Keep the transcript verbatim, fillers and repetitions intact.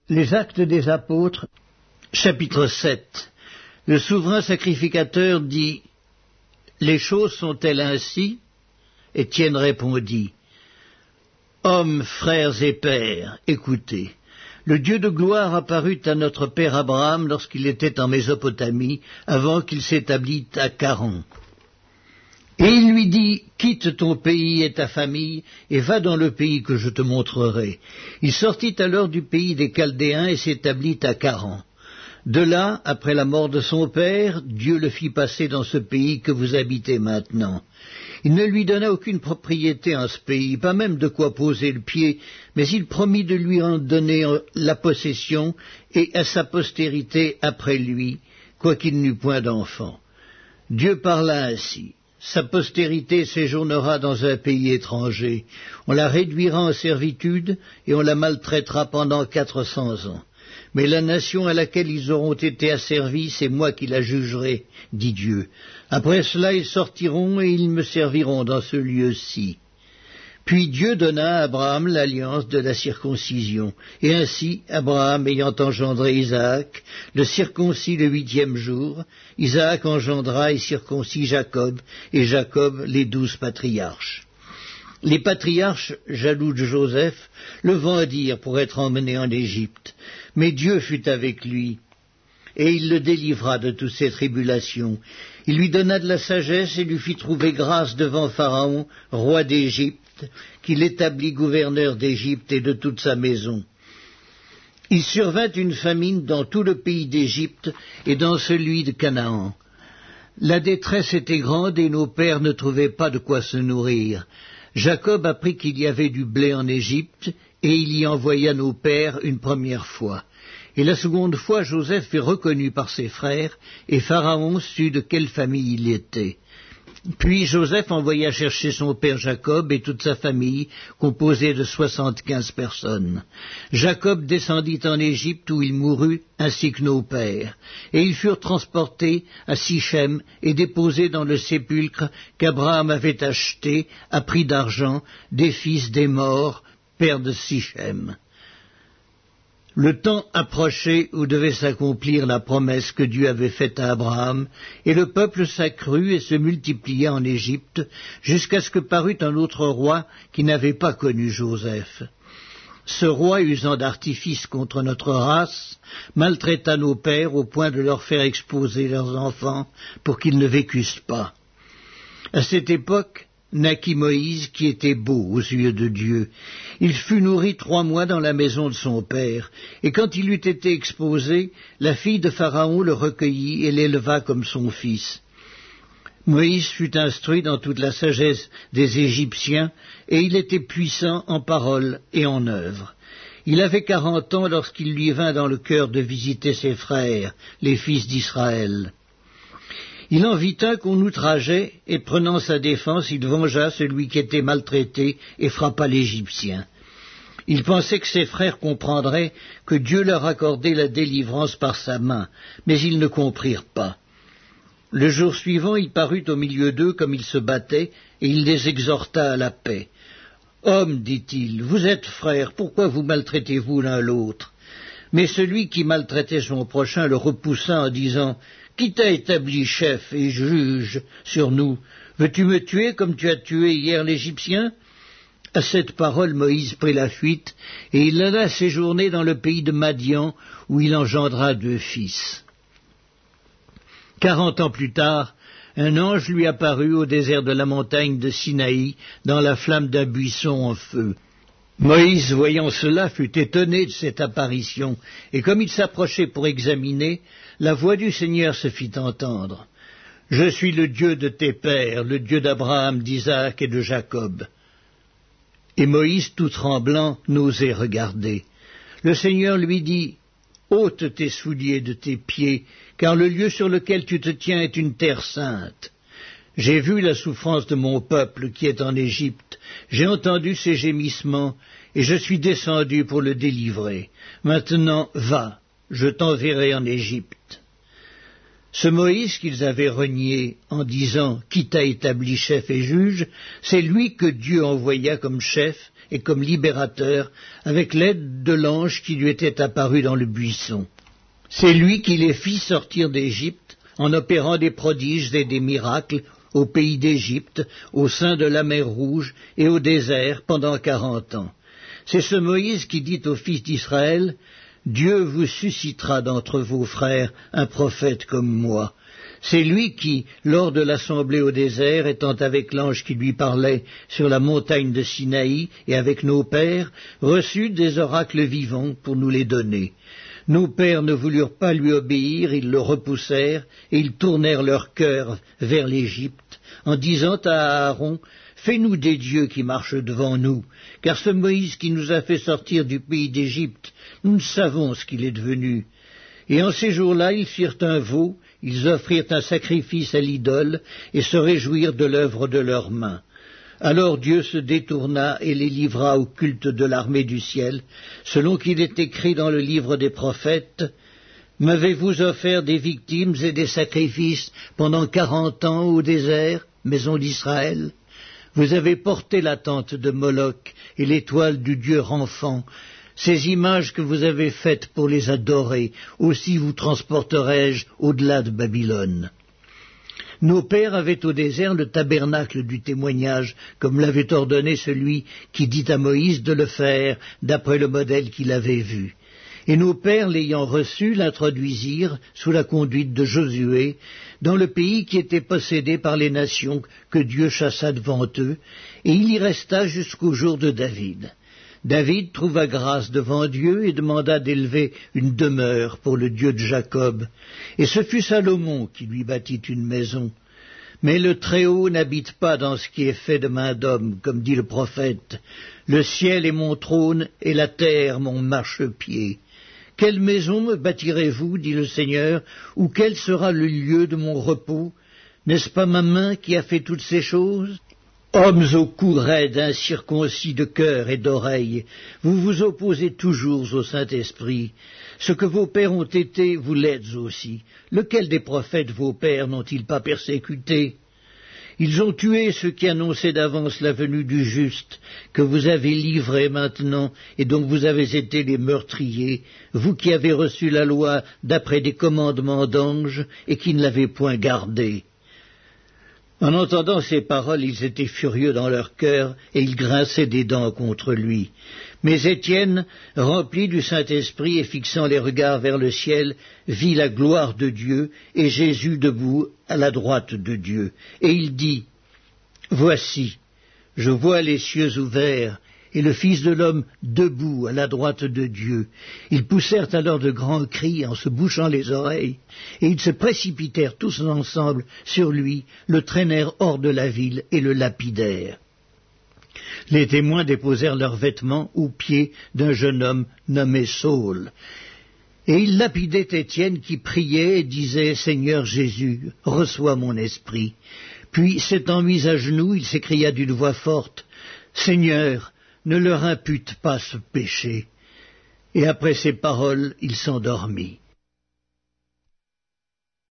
Les Actes des Apôtres, chapitre sept. Le souverain sacrificateur dit « Les choses sont-elles ainsi ?» Étienne répondit « Hommes, frères et pères, écoutez. Le Dieu de gloire apparut à notre père Abraham lorsqu'il était en Mésopotamie, avant qu'il s'établît à Charan. Et il lui dit, quitte ton pays et ta famille, et va dans le pays que je te montrerai. Il sortit alors du pays des Chaldéens et s'établit à Charan. De là, après la mort de son père, Dieu le fit passer dans ce pays que vous habitez maintenant. Il ne lui donna aucune propriété en ce pays, pas même de quoi poser le pied, mais il promit de lui en donner la possession et à sa postérité après lui, quoiqu'il n'eût point d'enfant. Dieu parla ainsi. Sa postérité séjournera dans un pays étranger. On la réduira en servitude et on la maltraitera pendant quatre cents ans. Mais la nation à laquelle ils auront été asservis, c'est moi qui la jugerai, dit Dieu. Après cela, ils sortiront et ils me serviront dans ce lieu-ci. Puis Dieu donna à Abraham l'alliance de la circoncision. Et ainsi, Abraham ayant engendré Isaac, le circoncis le huitième jour, Isaac engendra et circoncis Jacob, et Jacob les douze patriarches. Les patriarches, jaloux de Joseph, le vendirent pour être emmenés en Égypte. Mais Dieu fut avec lui, et il le délivra de toutes ses tribulations. Il lui donna de la sagesse et lui fit trouver grâce devant Pharaon, roi d'Égypte, qu'il établit gouverneur d'Égypte et de toute sa maison. Il survint une famine dans tout le pays d'Égypte et dans celui de Canaan. La détresse était grande et nos pères ne trouvaient pas de quoi se nourrir. Jacob apprit qu'il y avait du blé en Égypte, et il y envoya nos pères une première fois. Et la seconde fois, Joseph fut reconnu par ses frères, et Pharaon sut de quelle famille il était. Puis Joseph envoya chercher son père Jacob et toute sa famille, composée de soixante-quinze personnes. Jacob descendit en Égypte où il mourut, ainsi que nos pères. Et ils furent transportés à Sichem et déposés dans le sépulcre qu'Abraham avait acheté, à prix d'argent, des fils des morts, père de Sichem. Le temps approchait où devait s'accomplir la promesse que Dieu avait faite à Abraham, et le peuple s'accrut et se multiplia en Égypte, jusqu'à ce que parut un autre roi qui n'avait pas connu Joseph. Ce roi, usant d'artifice contre notre race, maltraita nos pères au point de leur faire exposer leurs enfants pour qu'ils ne vécussent pas. À cette époque, naquit Moïse, qui était beau aux yeux de Dieu. Il fut nourri trois mois dans la maison de son père, et quand il eut été exposé, la fille de Pharaon le recueillit et l'éleva comme son fils. Moïse fut instruit dans toute la sagesse des Égyptiens, et il était puissant en parole et en œuvre. Il avait quarante ans lorsqu'il lui vint dans le cœur de visiter ses frères, les fils d'Israël. Il en vit un qu'on outrageait, et prenant sa défense, il vengea celui qui était maltraité et frappa l'Égyptien. Il pensait que ses frères comprendraient que Dieu leur accordait la délivrance par sa main, mais ils ne comprirent pas. Le jour suivant, il parut au milieu d'eux comme ils se battaient, et il les exhorta à la paix. « Hommes, dit-il, vous êtes frères, pourquoi vous maltraitez-vous l'un l'autre ?» Mais celui qui maltraitait son prochain le repoussa en disant « Qui t'a établi chef et juge sur nous? Veux-tu me tuer comme tu as tué hier l'Égyptien ?» À cette parole, Moïse prit la fuite, et il alla séjourner dans le pays de Madian, où il engendra deux fils. Quarante ans plus tard, un ange lui apparut au désert de la montagne de Sinaï, dans la flamme d'un buisson en feu. Moïse, voyant cela, fut étonné de cette apparition, et comme il s'approchait pour examiner, la voix du Seigneur se fit entendre. « Je suis le Dieu de tes pères, le Dieu d'Abraham, d'Isaac et de Jacob. » Et Moïse, tout tremblant, n'osait regarder. Le Seigneur lui dit, « Ôte tes souliers de tes pieds, car le lieu sur lequel tu te tiens est une terre sainte. J'ai vu la souffrance de mon peuple qui est en Égypte, j'ai entendu ses gémissements, et je suis descendu pour le délivrer. Maintenant, va, je t'enverrai en Égypte. » Ce Moïse qu'ils avaient renié en disant « Qui t'a établi chef et juge ?» c'est lui que Dieu envoya comme chef et comme libérateur, avec l'aide de l'ange qui lui était apparu dans le buisson. C'est lui qui les fit sortir d'Égypte, en opérant des prodiges et des miracles au pays d'Égypte, au sein de la mer Rouge et au désert pendant quarante ans. C'est ce Moïse qui dit aux fils d'Israël, « Dieu vous suscitera d'entre vos frères un prophète comme moi. » C'est lui qui, lors de l'assemblée au désert, étant avec l'ange qui lui parlait sur la montagne de Sinaï et avec nos pères, reçut des oracles vivants pour nous les donner. Nos pères ne voulurent pas lui obéir, ils le repoussèrent, et ils tournèrent leur cœur vers l'Égypte, en disant à Aaron, « Fais-nous des dieux qui marchent devant nous, car ce Moïse qui nous a fait sortir du pays d'Égypte, nous ne savons ce qu'il est devenu. » Et en ces jours-là, ils firent un veau, ils offrirent un sacrifice à l'idole, et se réjouirent de l'œuvre de leurs mains. Alors Dieu se détourna et les livra au culte de l'armée du ciel, selon qu'il est écrit dans le livre des prophètes, « M'avez-vous offert des victimes et des sacrifices pendant quarante ans au désert, maison d'Israël? Vous avez porté la tente de Moloch et l'étoile du dieu Renfant, ces images que vous avez faites pour les adorer, aussi vous transporterai-je au-delà de Babylone. » Nos pères avaient au désert le tabernacle du témoignage, comme l'avait ordonné celui qui dit à Moïse de le faire, d'après le modèle qu'il avait vu. Et nos pères, l'ayant reçu, l'introduisirent, sous la conduite de Josué, dans le pays qui était possédé par les nations que Dieu chassa devant eux, et il y resta jusqu'au jour de David. David trouva grâce devant Dieu et demanda d'élever une demeure pour le Dieu de Jacob. Et ce fut Salomon qui lui bâtit une maison. Mais le Très-Haut n'habite pas dans ce qui est fait de main d'homme, comme dit le prophète. Le ciel est mon trône et la terre mon marchepied. Quelle maison me bâtirez-vous, dit le Seigneur, ou quel sera le lieu de mon repos? N'est-ce pas ma main qui a fait toutes ces choses? Hommes au cou raide, incirconcis de cœur et d'oreille, vous vous opposez toujours au Saint-Esprit. Ce que vos pères ont été, vous l'êtes aussi. Lequel des prophètes vos pères n'ont-ils pas persécuté? Ils ont tué ceux qui annonçaient d'avance la venue du juste, que vous avez livré maintenant, et dont vous avez été les meurtriers, vous qui avez reçu la loi d'après des commandements d'anges, et qui ne l'avez point gardée. En entendant ces paroles, ils étaient furieux dans leur cœur, et ils grinçaient des dents contre lui. Mais Étienne, rempli du Saint-Esprit et fixant les regards vers le ciel, vit la gloire de Dieu et Jésus debout à la droite de Dieu. Et il dit, « Voici, je vois les cieux ouverts et le Fils de l'homme debout à la droite de Dieu. » Ils poussèrent alors de grands cris en se bouchant les oreilles, et ils se précipitèrent tous ensemble sur lui, le traînèrent hors de la ville et le lapidèrent. Les témoins déposèrent leurs vêtements aux pieds d'un jeune homme nommé Saul. Et ils lapidaient Étienne qui priait et disait « Seigneur Jésus, reçois mon esprit. » Puis, s'étant mis à genoux, il s'écria d'une voix forte « Seigneur, ne leur impute pas ce péché. » Et après ces paroles, il s'endormit.